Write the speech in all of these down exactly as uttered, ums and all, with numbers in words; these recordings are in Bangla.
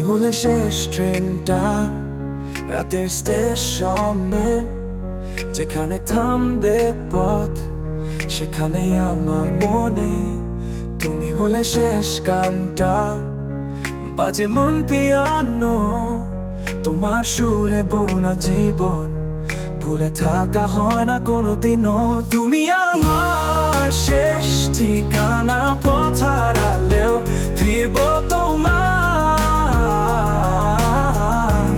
হলে শেষ ট্রেনটা রাতের স্টেশনে, যেখানে থামবে পথ সেখানে আমার মনে। তুমি হলে শেষ গানটা, বাজে মন পিয়ানো, তোমার সুরে বোনা জীবন ভুলে থাকা হয় না কোনোদিনও। তুমি আমার শেষ ঠিকানা, পথ হারালেও ফিরব তোমার।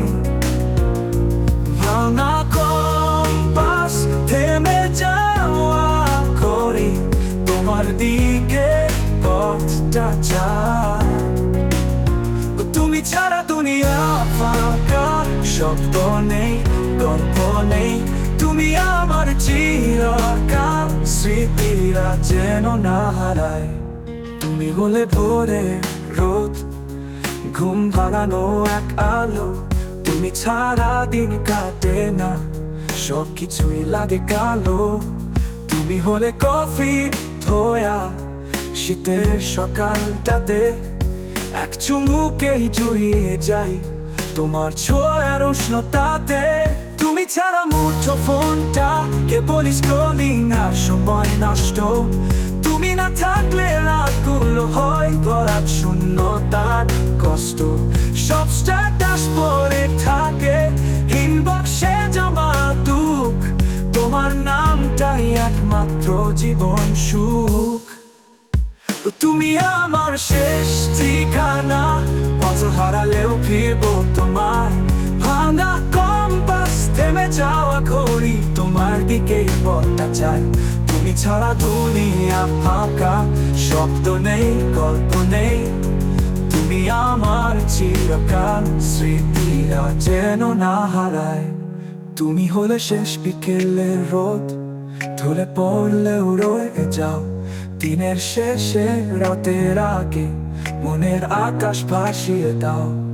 ভাঙা কম্পাস থেমে যাওয়া করি, তোমার দিকে পথটা যায়। তুমি ছাড়া দুনিয়া ফাঁকা, শব্দ নেই, গল্প নেই। তুমি আমার চিরকাল, স্মৃতিরা যেন না হারায়। তুমি হলে ভোরে রোদ, ঘুম ভাঙানো এক আলো। তুমি ছাড়া দিন কাটে না, সব কিছুই লাগে কালো। তুমি হলে কফি ধোয়া শীতের সকালটাতে, এক চুমুকেই জড়িয়ে যাই তোমার ছোঁয়ার উষ্ণতাতে। তুমি ছাড়া মুঠো ফোনটা কে বলিস কলিং আর সময় নষ্ট। তুমি না থাকলে রাতগুলো হয় ভরাট শূন্যতার কষ্ট। সব স্ট্যাটাস পড়ে থাকে ইনবক্সে জমা দুঃখ, তোমার নামটাই একমাত্র জীবন সুখ। তুমি আমার শেষ ঠিকানা, পথ হারালেও ফিরব তোমার। ভাঙা কম্পাস থেমে যাওয়া ঘড়ি, তোমার দিকেই পথটা চাই। তুমি ছাড়া দুনিয়া ফাঁকা, শব্দ নেই, গল্প নেই। তুমি আমার চিরকাল, স্মৃতিরা যেন না হারায়। তুমি হলে শেষ বিকেলের রোদ, ধুলে পড়লেও রয়ে যাও। দিনের শেষে রাতের আগে মনের আকাশ ভাসিয়ে দাও।